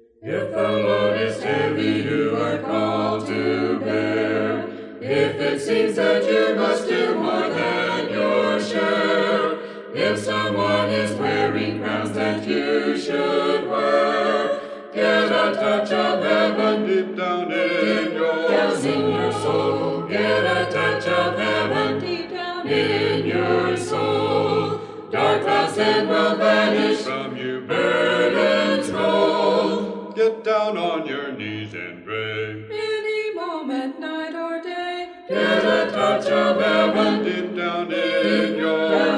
If the load is heavy you are called to bear, if it seems that you must do more than your share, if someone is wearing crowns that you should wear, get a touch of heaven deep down in your soul. Get a touch of heaven deep down in your soul. Dark clouds then will vanish from you, burdens roll. Get down on your knees and pray. Any moment, night or day. Get a touch of heaven deep down in your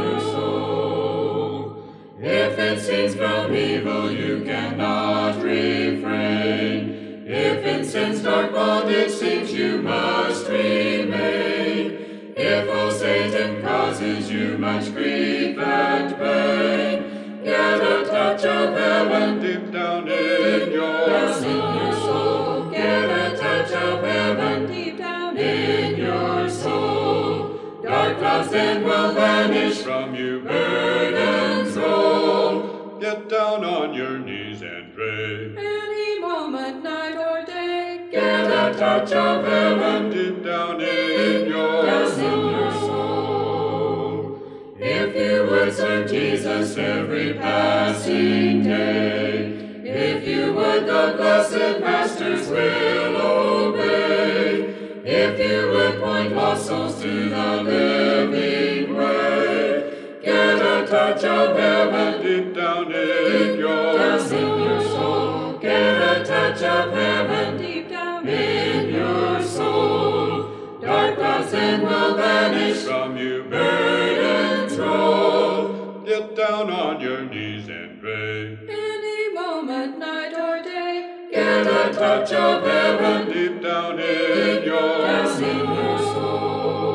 soul. If it seems from evil you cannot refrain, if in sin's dark bondage seems you must remain, if, O Satan, causes you much grief and pain, get a touch of heaven deep down in your soul. Get a touch of heaven deep down in your soul. Dark clouds then will vanish from you, burdens roll. Get down on your knees and pray. Any moment, night or day. Get a touch of heaven deep down in your soul. If you would serve Jesus every passing day, if you would the blessed Master's will obey, if you would point lost souls to the living way, get a touch of heaven deep down in your soul. Get a touch of heaven deep down in your soul. Dark clouds then will vanish from you, burdens roll. Get down on your knees and pray. Any moment, night or day. Get a touch of heaven deep down in your soul.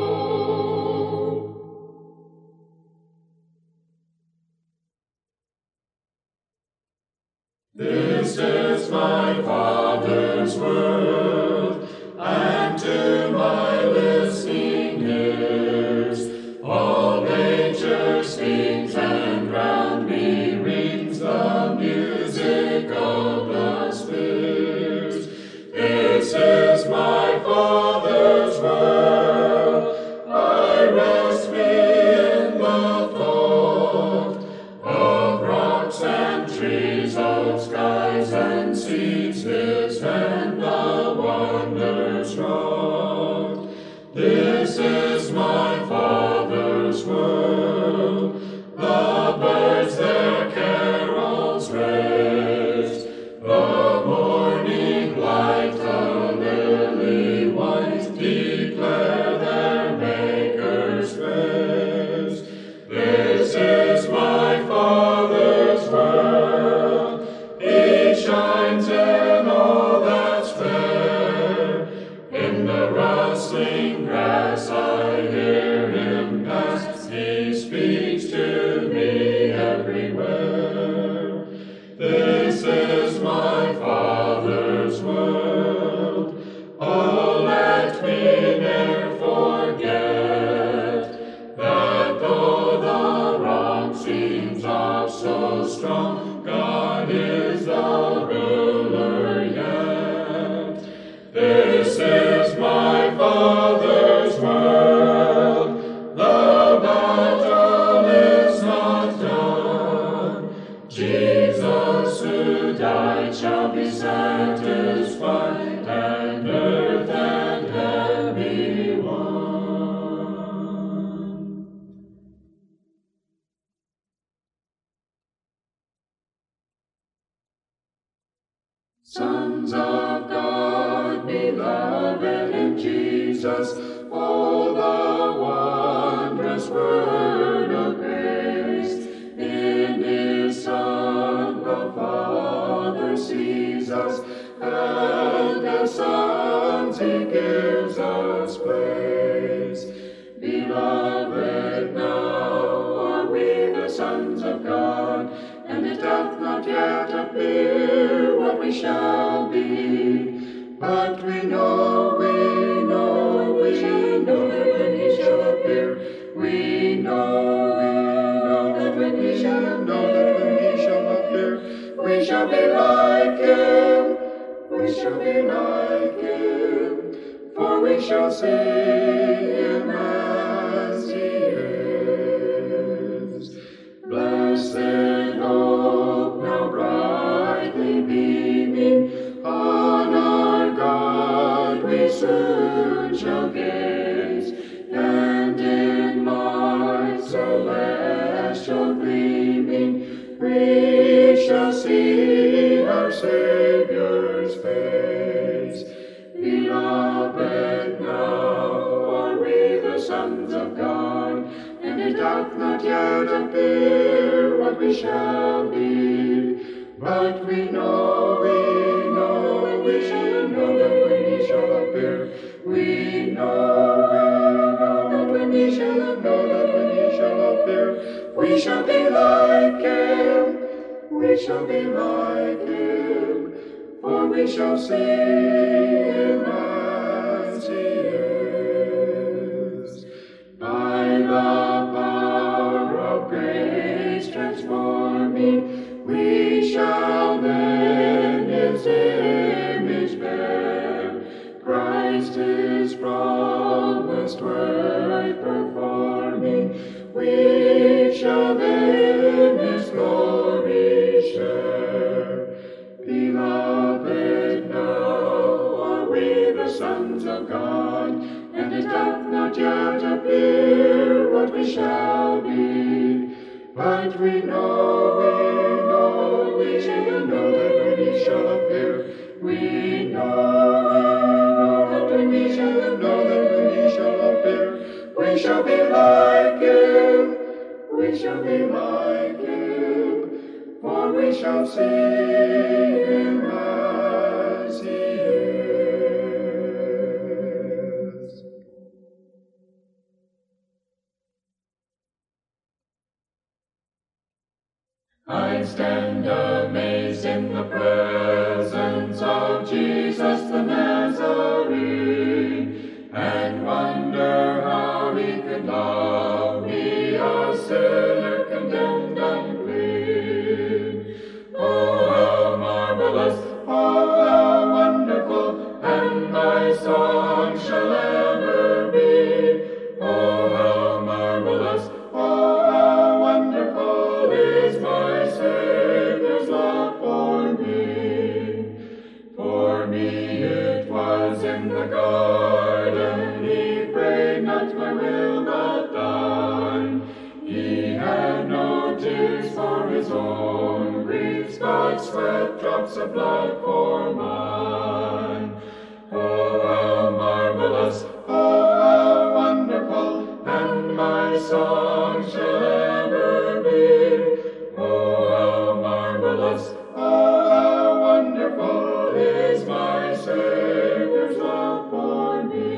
This is my Father's world, and to my listening ears, all nature speaks, and round me rings the music of the spheres. This is my Father's world, I rest me in the thought of rocks and trees, of skies and seas, His hand the wonders wrought. This is my Father's world, the birds their carols raise, the morning light, the lily white, declare their Maker's praise. This is my Father's world, He shines in all that's fair. In the rustling grass I hear Him pass, He speaks to me everywhere. This is my Father's world, oh, let me ne'er forget that though the wrong seems oft so strong, God is the ruler yet. This is my Father's world, the battle is not done. Jesus who died shall be satisfied, and earth and heaven be won. Sons of God, beloved in Jesus, oh, the wondrous word of grace. In His Son the Father sees us, and as sons He gives us praise. Beloved, now are we the sons of God, and it doth not yet appear what we shall be. But we know that when He shall appear, we know that when He shall appear, we shall be like Him. sons of God, and it doth not yet appear what we shall be. But we know that when he shall appear, we know that when he shall appear, we shall be like him, for we shall see him as he is. By the power of grace transforming, we shall then his image bear. Christ his promised work performing, we shall then his glory share. Beloved, now are we the sons of God, and it doth not yet appear what we shall be. But we know that when he shall appear, we know that when he shall appear, we shall be like him, for we shall see him as he is. I stand amazed in the presence of Jesus the Nazarene, and wonder how he could love me, a sinner condemned and clean. Oh, how marvelous, oh, how wonderful, and my song shall ever be. Oh, how marvelous, oh, how wonderful is my Savior's love for me. For me it was in the garden, he prayed, not my will but thine. He had no tears for his own griefs, but sweat drops of blood for mine. Oh, how marvelous, oh, how wonderful, and my song shall ever be. Oh, how marvelous, oh, how wonderful is my Savior's love for me.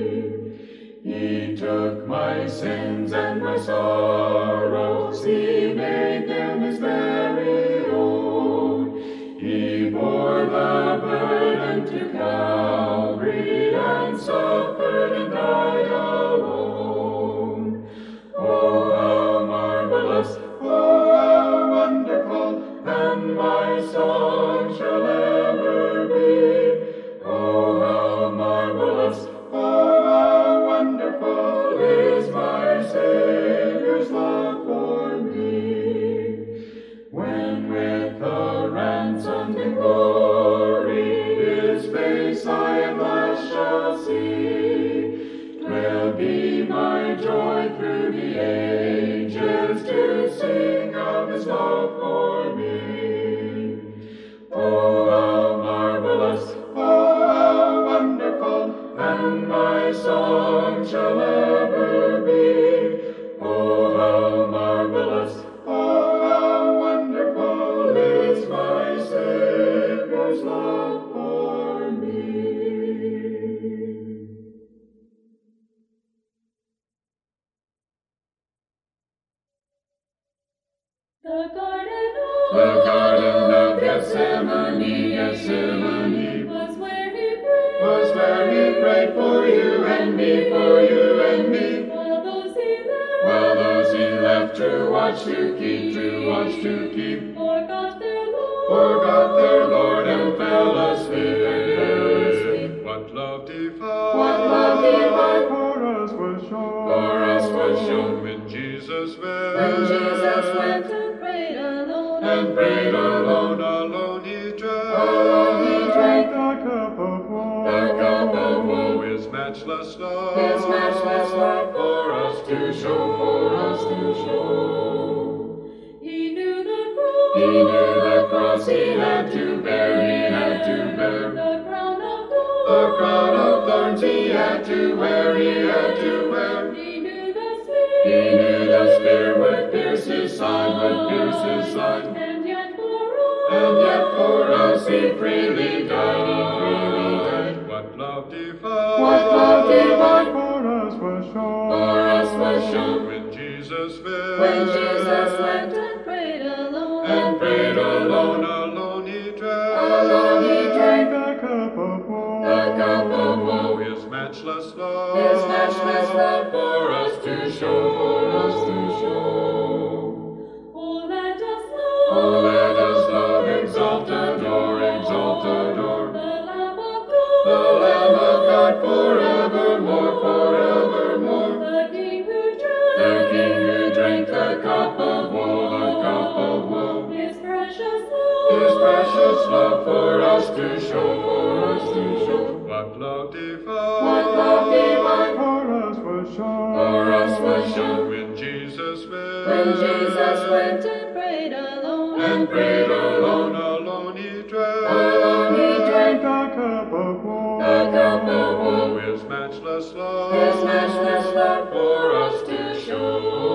He took my sins and my sorrows, he made them his very own. He bore the burden to Calvary and suffered and died alone. Oh, how marvelous, oh, how wonderful, and my song shall ever be. Oh, how marvelous, oh, how wonderful is my Savior's love for me. When with the ransomed in glory his face I at last shall see, 'twill be my joy through the ages to sing of his love for me. Oh, how marvelous, oh, how wonderful, and my song shall ever be. Oh, how marvelous, oh, how wonderful is my Savior's love for me. The Garden of Gethsemane was where he prayed for you and me, while those he left to watch, to keep, forgot their Lord and fell asleep. What love divine for us was shown when Jesus went and prayed alone, alone he drank the cup of woe, his matchless love for us to show. He knew the cross he had to bear, the crown of the crown of thorns he had to wear, He side, would pierce his side. And yet for us he freely died. What love divine, what love divine for us was shown, when Jesus went and prayed alone, alone he drank, the cup of woe, his matchless love, for us to show, Oh, let us love, exalt, adore, the Lamb of God, forevermore, the King who drank the cup of woe, His precious love for us to show, what love divine, for us was shown, when Jesus went and prayed alone, alone he drank the cup of woe, his matchless love, for us to show.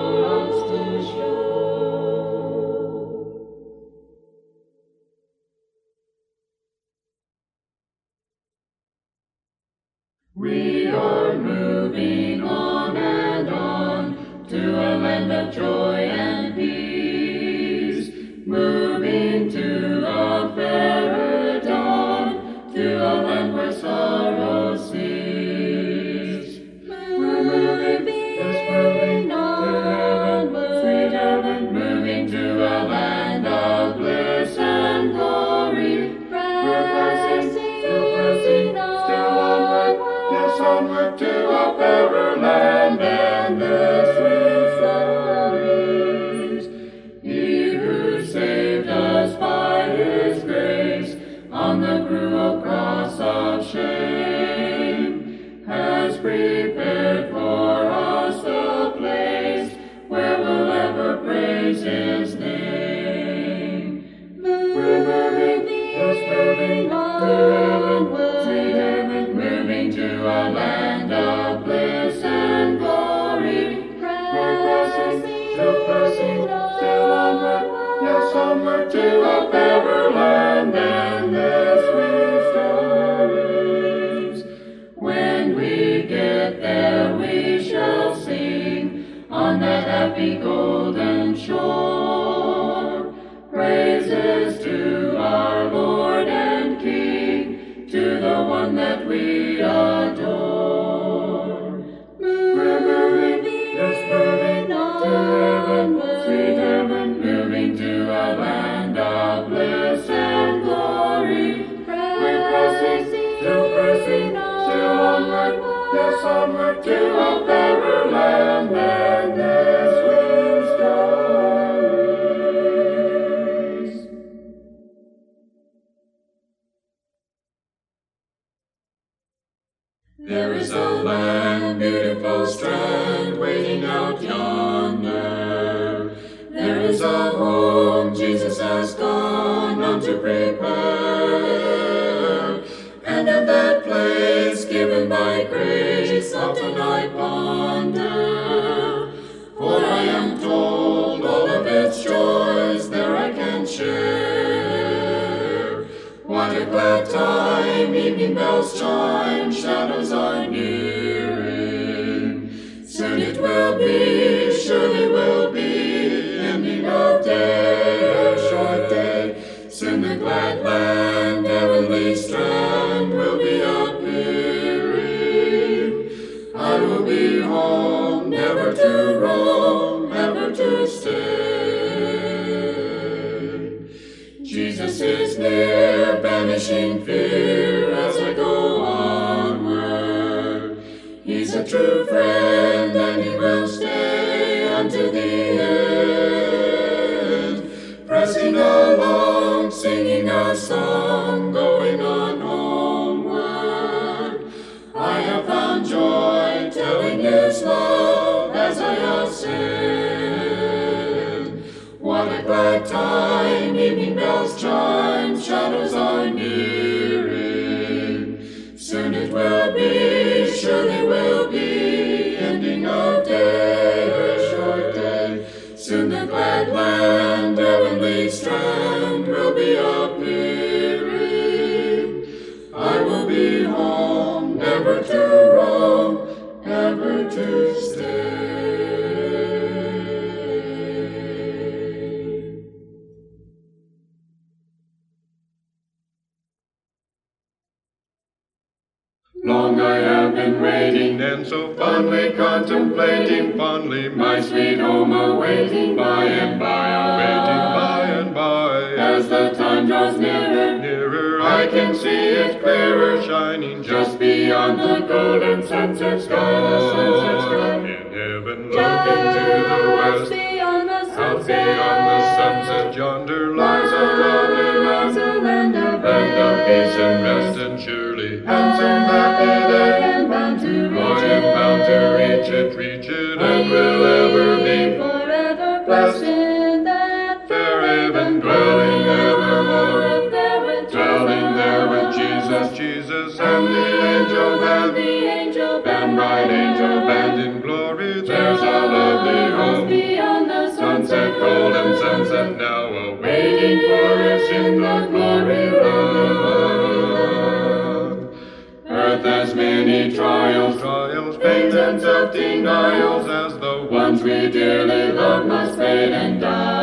We are moving on and on to a land of joy and peace, moving to a fairer dawn, to a land where sorrow cease. We're moving onward, sweet heaven, moving to a land of bliss and glory. We're pressing still onward, yes, onward to a fairer land and the sweet stories. He who saved us by his grace on the cruel cross of shame has prepared for us a place where we'll ever praise his name. We're moving onward, sweet heaven, moving to a land of bliss and glory. We're pressing still onward, yes, onward to a fairer land and the sweet stories. When we get there, we shall sing on that happy golden shore praises to our Lord and King, to the one that we adore. We're moving on, sweet heaven, moving to a land of bliss and glory. We're pressing still onward, yes, onward to a fairer land and the sweet stories. There is a land, beautiful strand, waiting out yonder. There is a home Jesus has gone on to prepare. And of that place given by grace often I ponder. For I am told all of its joys there I can share. What a glad time, evening bells chime, shadows are nearing. Soon it will be, surely will be, ending of day, a short day. Soon the glad land, heavenly strand will be appearing. I will be home, never to roam, ever to stay. Jesus is near, banishing fear as I go onward. He's a true friend and he will stay unto the end. Pressing along, singing a song, going on homeward. I have found joy telling his love as I ascend. What a glad time, evening bells chime, shadows are nearing. Soon it will be, surely will be, ending of day, a short day. Soon the glad so fondly contemplating, fondly my sweet home awaiting, by and by, awaiting by and by. As the time draws nearer, nearer, I can see it clearer, shining just beyond the golden sunset sky. In heaven, looking to the west, beyond the out beyond the sunset, yonder lies a lovely land of peace and rest, and surely handsome happy day. I am bound to reach it, and will ever be forever blessed in that fair haven, dwelling evermore, dwelling there with Jesus, and the angel band, bright angel band in glory. There's a lovely home beyond the sunset, golden sunset, now awaiting for us in the glory land. Earth has many trials, pains and self-denials, as the ones we dearly love must fade and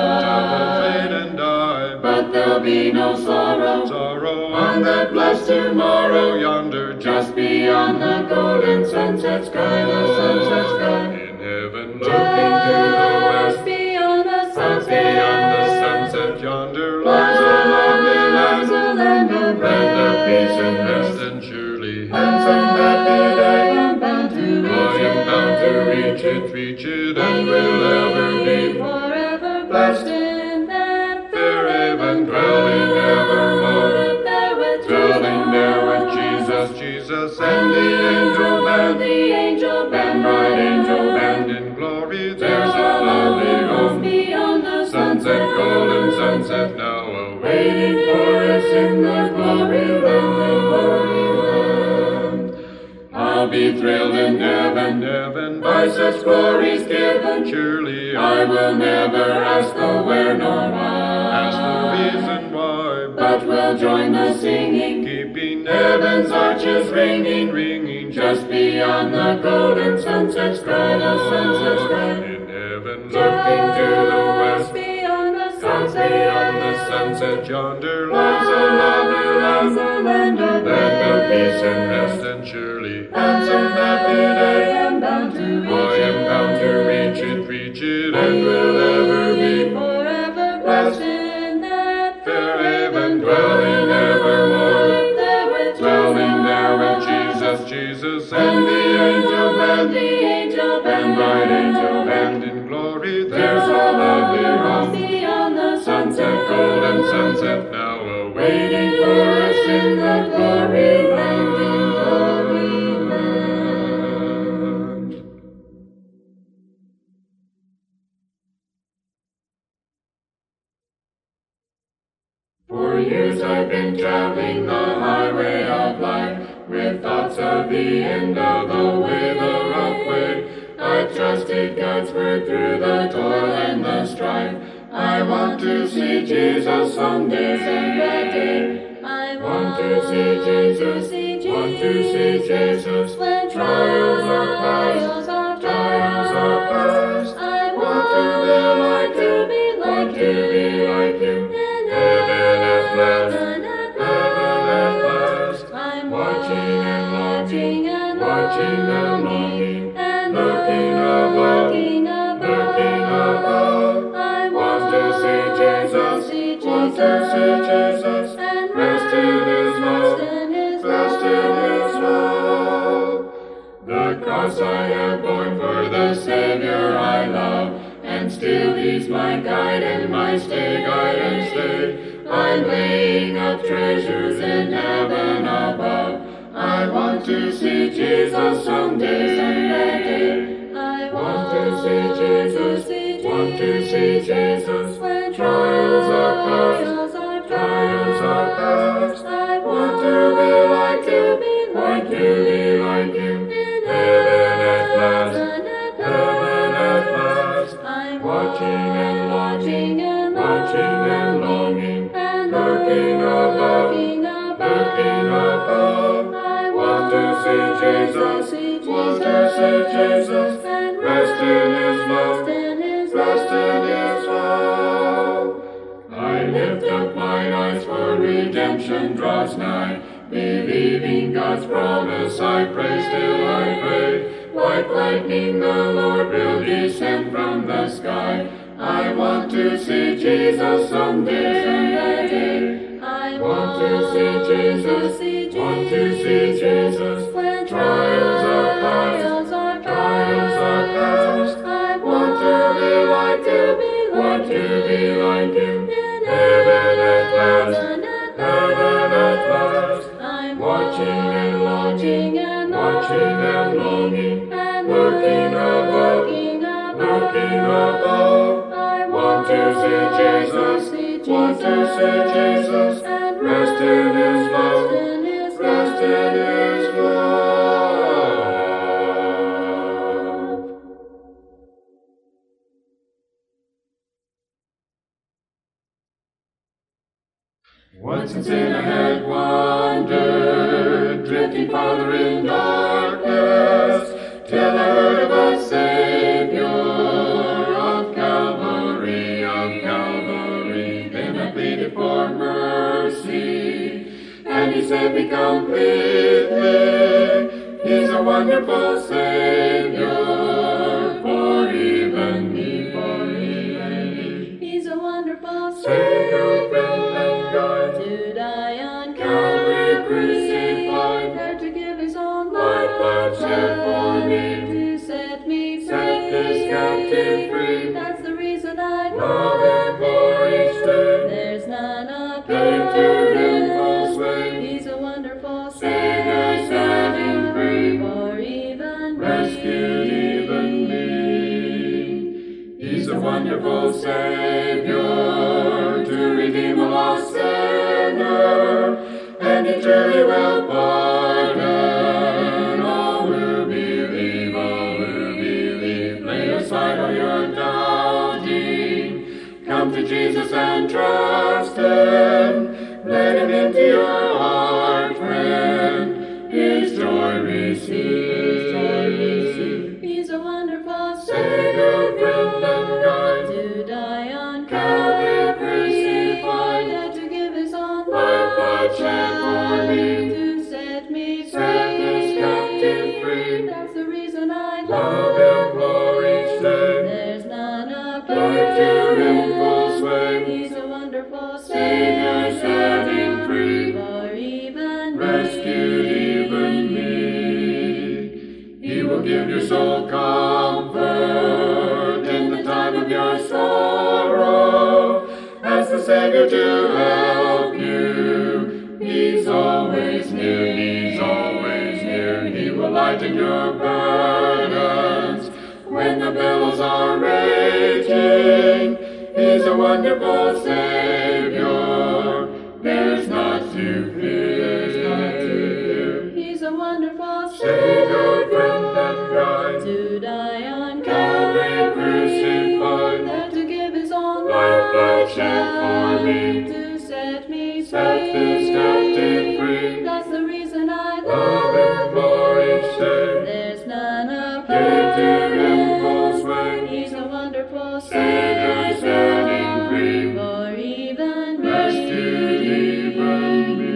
die. But there'll be no sorrow on that blessed tomorrow, yonder just beyond the golden sunset sky, In heaven, looking to the west, beyond the out beyond the sunset, yonder lies a lovely land of peace and rest, and surely handsome happy day. I am bound to reach it, and will ever be forever blessed in that fair haven, dwelling evermore, dwelling there with Jesus, and the angel band, bright angel band in glory. There's a lovely home beyond the sunset, golden sunset, now awaiting for us in the glory land. I'll be thrilled in heaven by such glories given. Surely I will never ask the where nor why, reason why, but will join the singing, keeping heaven's arches ringing, just beyond the golden sunset sky, In heaven, looking to the west, beyond the out sunset, beyond the sunset, yonder lies a lovely land of peace and rest, and surely handsome happy day. I am bound to reach it, and will ever be forever blessed in that fair haven, dwelling evermore, dwelling there with Jesus, and the angel band, bright angel band in glory. There's a lovely home beyond the sunset, golden sunset, now awaiting for us in the glory land. For years I've been traveling the highway of life, with thoughts of the end of the way, the rough way. I've trusted God's word through the toil and the strife. I want to see Jesus someday. I Want to see Jesus, want to see Jesus. when Trials are past, trials are past. I Want to be like you, want to be like you. Heaven at last, heaven at last. I'm Watching and longing, and looking above, looking above. I Want to see Jesus, want to see Jesus. and Rest in His love, rest in His love. The cross I have borne for the Savior I love, and still He's my guide and my stay, guide and stay. I'm laying up treasures in heaven above. I want to see Jesus someday. I Want to see Jesus, want to see Jesus. when Trials are past, trials are past. I Want to be like you, want to be like you. Heaven at last, heaven at last. I'm Watching and longing, looking above, looking above. I Want to see Jesus, want to see Jesus. Rest in His love, rest in His love. I lift up mine eyes, for redemption draws nigh. Believing God's promise, I pray, still I pray. Like lightning the Lord will descend from the sky. I want to see Jesus someday. I Want to see Jesus, want to see Jesus. When Trials are past, trials are past. I Want to be like you, want to be like you. Heaven at last, heaven at last. I'm Watching and longing, watching and longing. and Looking above, looking above. I Want to see Jesus, want to see Jesus. Rest in His love, rest in His love. Once in sin I had wandered, drifting farther in darkness, till I heard of a Savior of Calvary, of Calvary. Then I pleaded for mercy, and He saved me completely. He's a wonderful Savior for even me, for even me. He's a wonderful Savior, friend and guide, to die on Calvary crucified, there to give His own life bloodshed for me, to set me free. set this captive free. That's the reason I Love Him for each day, There's none up gave to Him full sway. He's a wonderful Savior, setting free, for even rescued even me. He's a wonderful Savior to redeem a lost sinner, and He truly will pardon all who believe, all who believe. Lay aside all your doubting, come to Jesus and trust Him. Let Him into your heart, friend, His joy receive, His joy receive. He's a wonderful Savior, friend and guide, to die on Calvary crucified, there to give His own life bloodshed for me, to set me set this captive free. That's the reason I Love Him for each day, There's none up gave to Him full sway. He's a wonderful Savior, setting free, for even rescued even me. He will give your soul comfort in the time of your sorrow. As the Savior to help you, He's always near, He's always near. He will lighten your burdens when the billows are raging. He's a wonderful Savior, there's not to fear, there's not to fear. He's a wonderful Savior, friend and guide, to die on Calvary crucified, there to give His own life bloodshed for me, to set me set this captive free. That's the reason I Love Him for each day, There's none up gave to Him full sway. He's a wonderful Savior, setting free, for even rescued even me.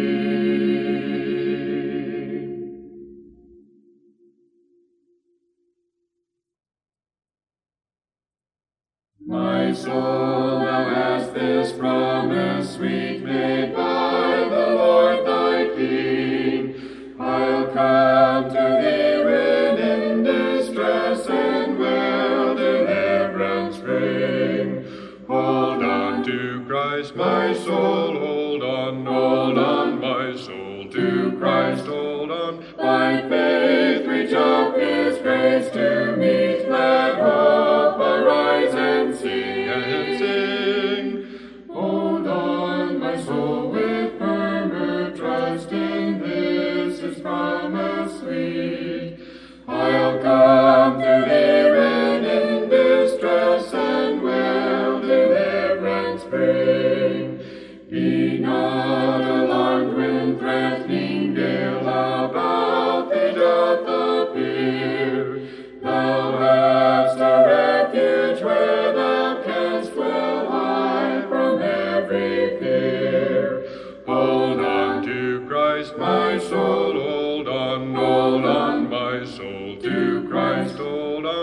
My soul, thou hast this promise sweet made by the Lord thy King. I'll come to thee when in distress and will deliverance bring. Hold on to Christ, my soul, hold on, my soul, to Christ, hold on. By faith reach up His grace to meet, let hope arise and sing, and sing. Hold on, my soul, with firmer trust in this His promise sweet. I'll come to thee when in distress and will deliverance bring. Be not alarmed when threatening gale about thee doth appear. Thou hast a refuge where thou canst well hide from every fear. Hold on to Christ, my soul, hold on, my soul, to Christ.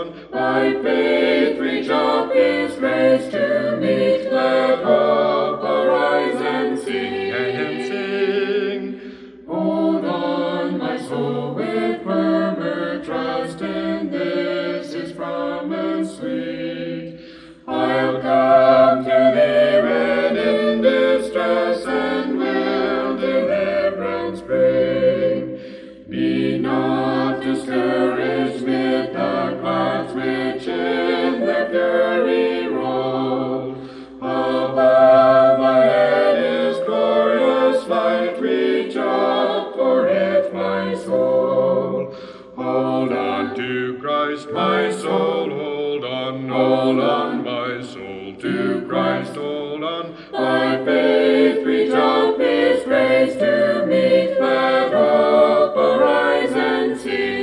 on. By faith reach up His grace to meet. Let hope arise and sing. And sing. Hold on, my soul, with firmer trust in this His promise sweet. I'll come to Thee when in distress, and will deliverance bring. Be not discouraged mid the clouds which in their fury roll. Above thy head is glorious light. Reach up for it, my soul. Hold on to Christ, my soul. Hold on, my soul. To Christ, hold on. By faith reach up His grace to meet. Let hope arise and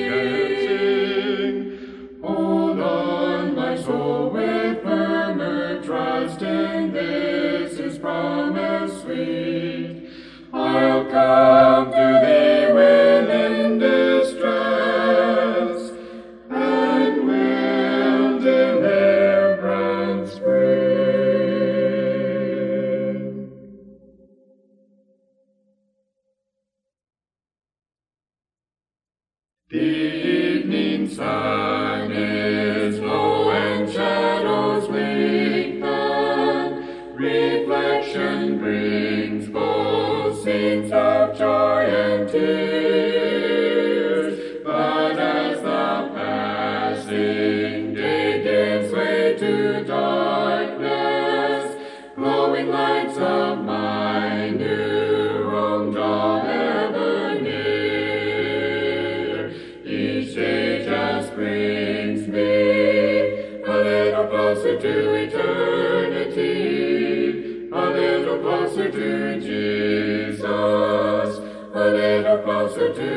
sing. Hold on, my soul, with firmer trust in this His promise sweet. I'll come to Thee when in distress, and will deliverance bring. The evening sun is low and shadows lengthen. Reflection brings both scenes of joy and tears. But as the passing day gives way to darkness, glowing lights of my new home draw ever near. Each day just brings me a little closer to eternity, a little closer to Jesus, a little closer to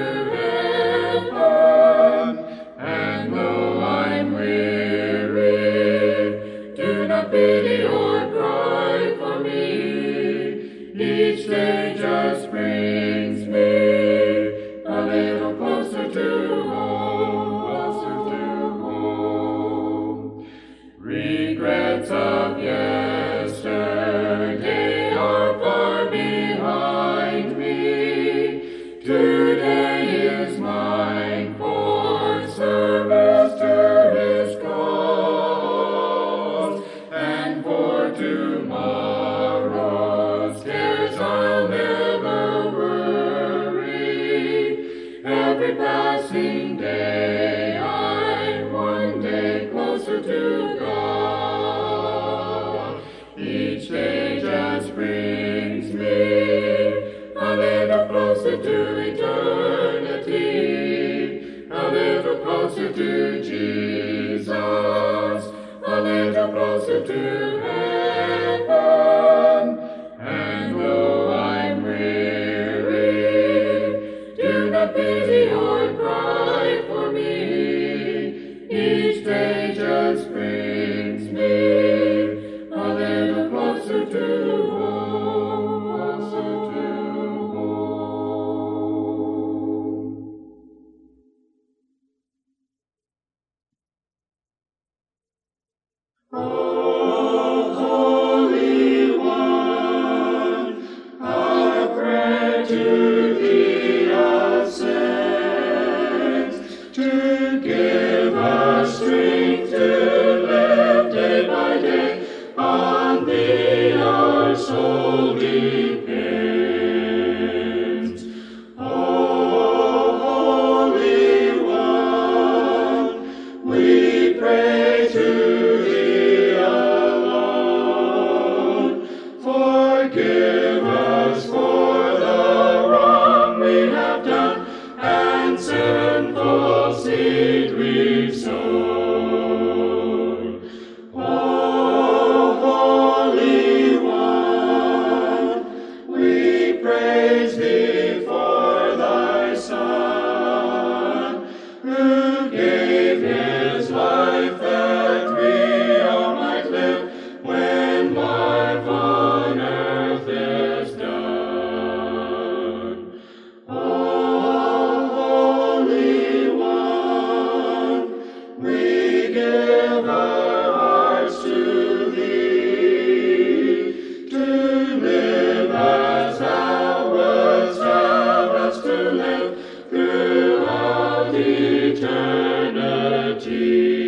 heaven. And though I'm weary, do not pity or cry for me. Each day just brings me a little closer to home, closer to home. Regrets of yesterday are far behind me. Today is mine for service to His cause, and for tomorrow's cares I'll never worry. Every passing day I'm one day closer to God. Each day just brings me a little closer to eternity, a little closer to Jesus, a little closer to heaven. And though I'm weary, do not pity or cry for me. Each day just brings me a little closer to home, closer to home. Oh, Holy One, our prayer to Thee ascends, to give us strength to live day by day. On Thee our soul depends. Oh, Holy One, we pray to Thee alone. Forgive us for the wrong eternity.